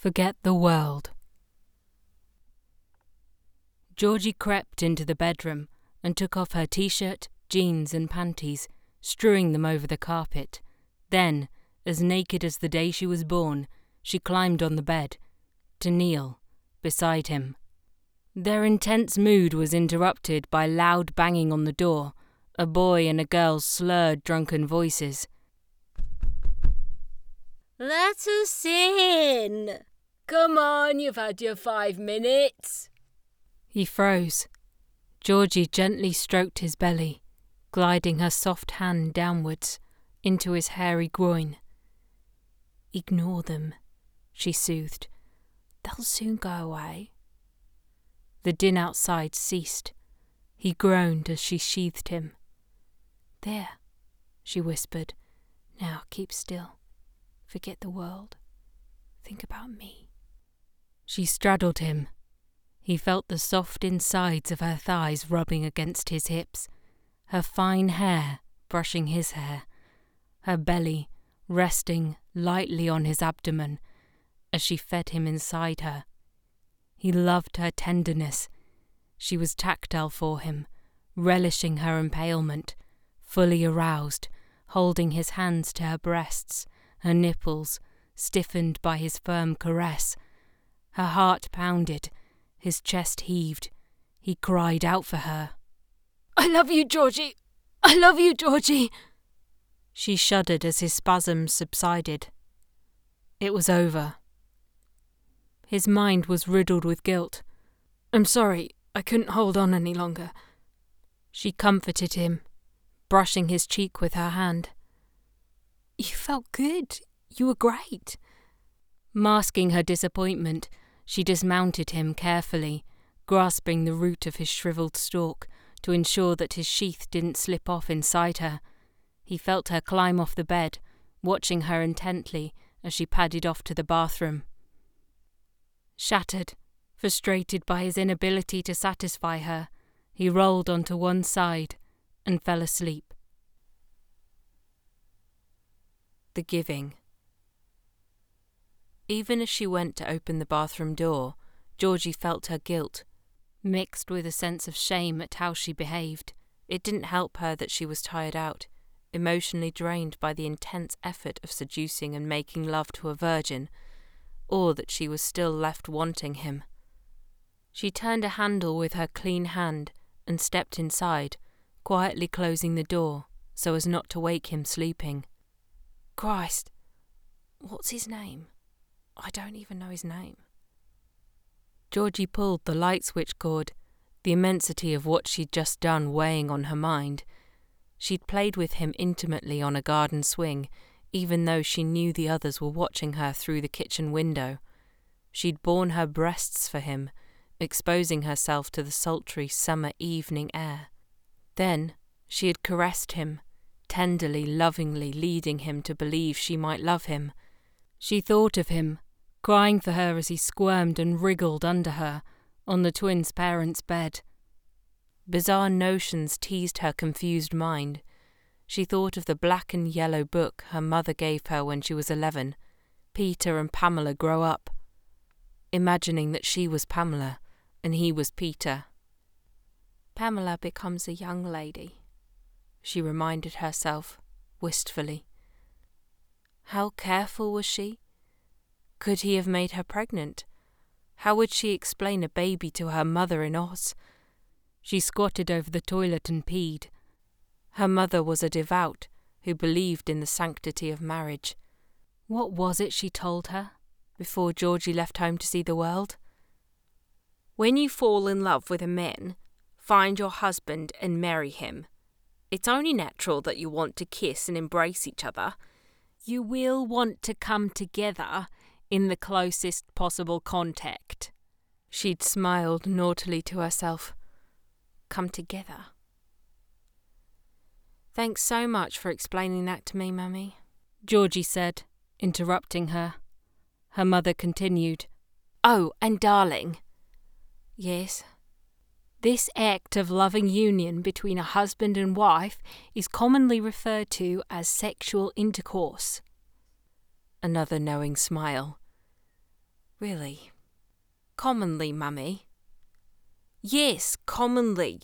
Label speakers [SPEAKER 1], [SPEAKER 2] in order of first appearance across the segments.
[SPEAKER 1] Forget the world. Georgie crept into the bedroom and took off her t-shirt, jeans and panties, strewing them over the carpet. Then, as naked as the day she was born, she climbed on the bed, to kneel beside him. Their intense mood was interrupted by loud banging on the door, a boy and a girl's slurred, drunken voices.
[SPEAKER 2] "Let us in! Come on, you've had your 5 minutes."
[SPEAKER 1] He froze. Georgie gently stroked his belly, gliding her soft hand downwards into his hairy groin. "Ignore them," she soothed. "They'll soon go away." The din outside ceased. He groaned as she sheathed him. "There," she whispered. "Now keep still. Forget the world. Think about me." She straddled him. He felt the soft insides of her thighs rubbing against his hips, her fine hair brushing his hair, her belly resting lightly on his abdomen as she fed him inside her. He loved her tenderness. She was tactile for him, relishing her impalement, fully aroused, holding his hands to her breasts, her nipples stiffened by his firm caress. Her heart pounded, his chest heaved. He cried out for her. "I love you, Georgie! I love you, Georgie!" She shuddered as his spasms subsided. It was over. His mind was riddled with guilt. "I'm sorry, I couldn't hold on any longer." She comforted him, brushing his cheek with her hand. "You felt good. You were great." Masking her disappointment, she dismounted him carefully, grasping the root of his shriveled stalk to ensure that his sheath didn't slip off inside her. He felt her climb off the bed, watching her intently as she padded off to the bathroom. Shattered, frustrated by his inability to satisfy her, he rolled onto one side and fell asleep. The Giving. Even as she went to open the bathroom door, Georgie felt her guilt, mixed with a sense of shame at how she behaved. It didn't help her that she was tired out, emotionally drained by the intense effort of seducing and making love to a virgin, or that she was still left wanting him. She turned a handle with her clean hand and stepped inside, quietly closing the door so as not to wake him sleeping. Christ, what's his name? I don't even know his name. Georgie pulled the light switch cord, the immensity of what she'd just done weighing on her mind. She'd played with him intimately on a garden swing, even though she knew the others were watching her through the kitchen window. She'd borne her breasts for him, exposing herself to the sultry summer evening air. Then she had caressed him, tenderly, lovingly leading him to believe she might love him. She thought of him, crying for her as he squirmed and wriggled under her on the twins' parents' bed. Bizarre notions teased her confused mind. She thought of the black and yellow book her mother gave her when she was 11, Peter and Pamela Grow Up, imagining that she was Pamela and he was Peter. Pamela becomes a young lady, she reminded herself, wistfully. How careful was she? Could he have made her pregnant? How would she explain a baby to her mother in Oz? She squatted over the toilet and peed. Her mother was a devout who believed in the sanctity of marriage. What was it she told her before Georgie left home to see the world? When you fall in love with a man, find your husband and marry him. It's only natural that you want to kiss and embrace each other. You will want to come together in the closest possible contact. She'd smiled naughtily to herself. Come together. Thanks so much for explaining that to me, Mummy, Georgie said, interrupting her. Her mother continued. Oh, and darling. Yes? This act of loving union between a husband and wife is commonly referred to as sexual intercourse. Another knowing smile. Really? Commonly, Mummy? Yes, commonly.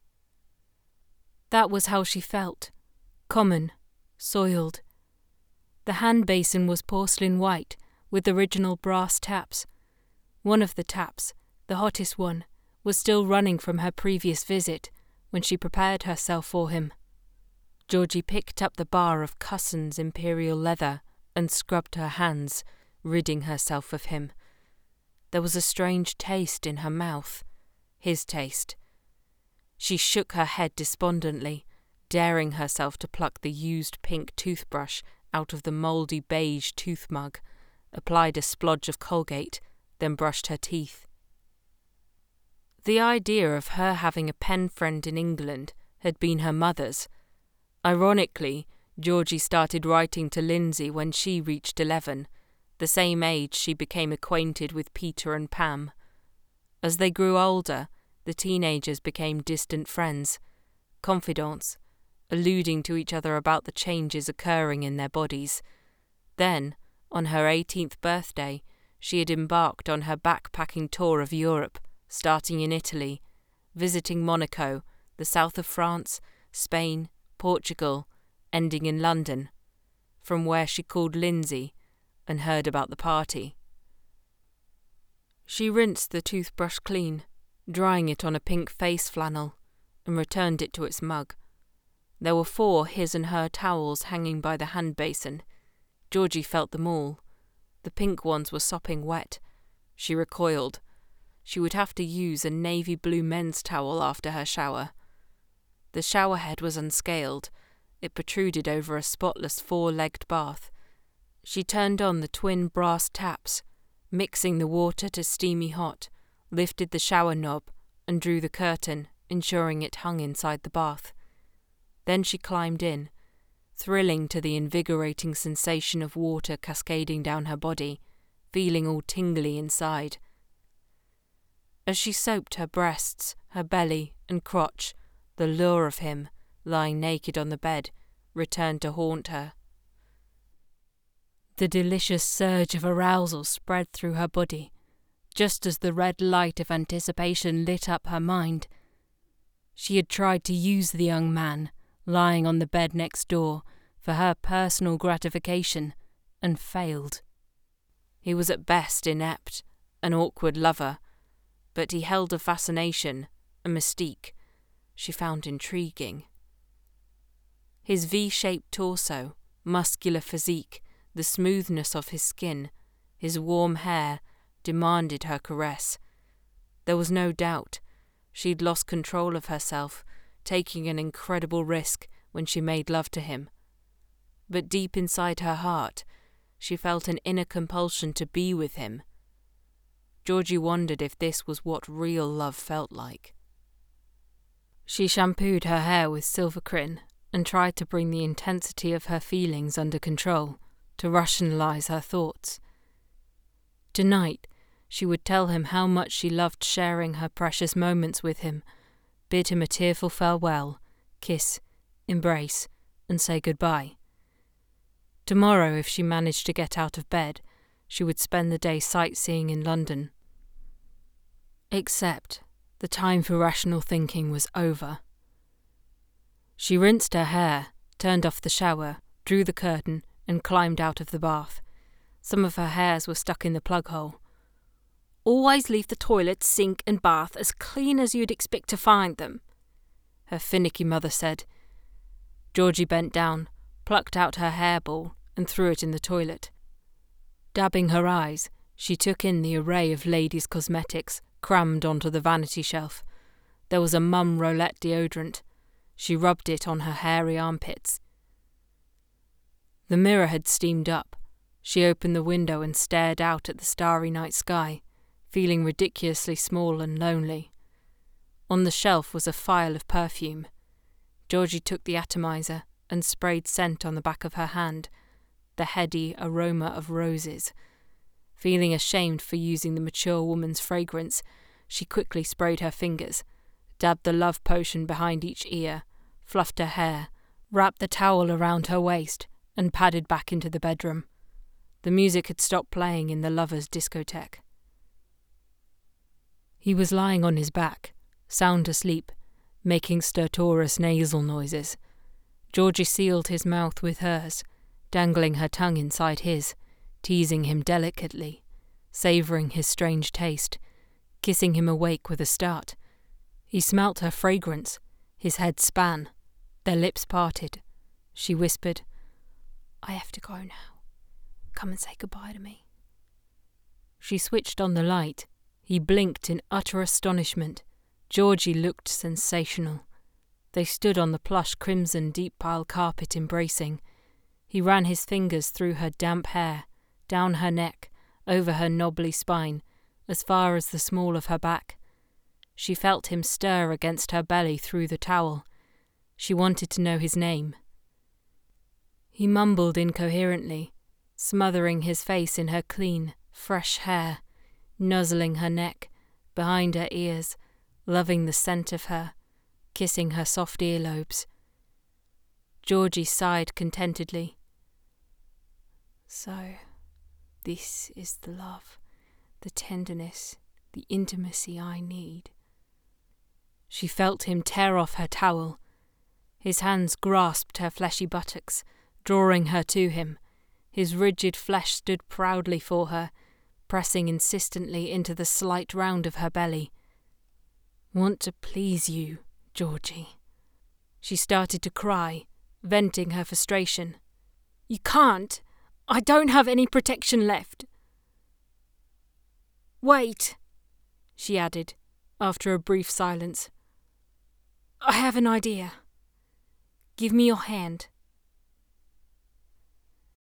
[SPEAKER 1] That was how she felt. Common, soiled. The hand basin was porcelain white, with original brass taps. One of the taps, the hottest one, was still running from her previous visit when she prepared herself for him. Georgie picked up the bar of Cusson's imperial leather and scrubbed her hands, ridding herself of him. There was a strange taste in her mouth. His taste. She shook her head despondently, daring herself to pluck the used pink toothbrush out of the mouldy beige tooth mug, applied a splodge of Colgate, then brushed her teeth. The idea of her having a pen friend in England had been her mother's. Ironically, Georgie started writing to Lindsay when she reached 11, the same age she became acquainted with Peter and Pam. As they grew older, the teenagers became distant friends, confidants, alluding to each other about the changes occurring in their bodies. Then, on her 18th birthday, she had embarked on her backpacking tour of Europe, starting in Italy, visiting Monaco, the south of France, Spain, Portugal, ending in London, from where she called Lindsay and heard about the party. She rinsed the toothbrush clean, drying it on a pink face flannel, and returned it to its mug. There were 4 his and her towels hanging by the hand basin. Georgie felt them all. The pink ones were sopping wet. She recoiled. She would have to use a navy blue men's towel after her shower. The shower head was unscaled. It protruded over a spotless 4-legged bath. She turned on the twin brass taps, mixing the water to steamy hot, lifted the shower knob, and drew the curtain, ensuring it hung inside the bath. Then she climbed in, thrilling to the invigorating sensation of water cascading down her body, feeling all tingly inside. As she soaped her breasts, her belly, and crotch, the lure of him, lying naked on the bed, returned to haunt her. The delicious surge of arousal spread through her body, just as the red light of anticipation lit up her mind. She had tried to use the young man, lying on the bed next door, for her personal gratification, and failed. He was at best inept, an awkward lover, but he held a fascination, a mystique, she found intriguing. His V-shaped torso, muscular physique, the smoothness of his skin, his warm hair, demanded her caress. There was no doubt she'd lost control of herself, taking an incredible risk when she made love to him. But deep inside her heart, she felt an inner compulsion to be with him. Georgie wondered if this was what real love felt like. She shampooed her hair with Silvercrin and tried to bring the intensity of her feelings under control, to rationalize her thoughts. Tonight, she would tell him how much she loved sharing her precious moments with him, bid him a tearful farewell, kiss, embrace, and say goodbye. Tomorrow, if she managed to get out of bed, she would spend the day sightseeing in London. Except the time for rational thinking was over. She rinsed her hair, turned off the shower, drew the curtain, and climbed out of the bath. Some of her hairs were stuck in the plug hole. "Always leave the toilet, sink and bath as clean as you'd expect to find them," her finicky mother said. Georgie bent down, plucked out her hairball, and threw it in the toilet. Dabbing her eyes, she took in the array of ladies' cosmetics crammed onto the vanity shelf. There was a Mum Roulette deodorant. She rubbed it on her hairy armpits. The mirror had steamed up. She opened the window and stared out at the starry night sky, feeling ridiculously small and lonely. On the shelf was a phial of perfume. Georgie took the atomizer and sprayed scent on the back of her hand, the heady aroma of roses. Feeling ashamed for using the mature woman's fragrance, she quickly sprayed her fingers, dabbed the love potion behind each ear, fluffed her hair, wrapped the towel around her waist, and padded back into the bedroom. The music had stopped playing in the lovers' discotheque. He was lying on his back, sound asleep, making stertorous nasal noises. Georgie sealed his mouth with hers, dangling her tongue inside his, teasing him delicately, savouring his strange taste, kissing him awake with a start. He smelt her fragrance. His head span. Their lips parted. She whispered, "I have to go now. Come and say goodbye to me." She switched on the light. He blinked in utter astonishment. Georgie looked sensational. They stood on the plush crimson deep pile carpet embracing. He ran his fingers through her damp hair, down her neck, over her knobbly spine, as far as the small of her back. She felt him stir against her belly through the towel. She wanted to know his name. He mumbled incoherently, smothering his face in her clean, fresh hair, nuzzling her neck, behind her ears, loving the scent of her, kissing her soft earlobes. Georgie sighed contentedly. So, this is the love, the tenderness, the intimacy I need. She felt him tear off her towel. His hands grasped her fleshy buttocks, drawing her to him. His rigid flesh stood proudly for her, pressing insistently into the slight round of her belly. "Want to please you, Georgie." She started to cry, venting her frustration. "You can't. I don't have any protection left." "Wait," she added, after a brief silence. "I have an idea. Give me your hand."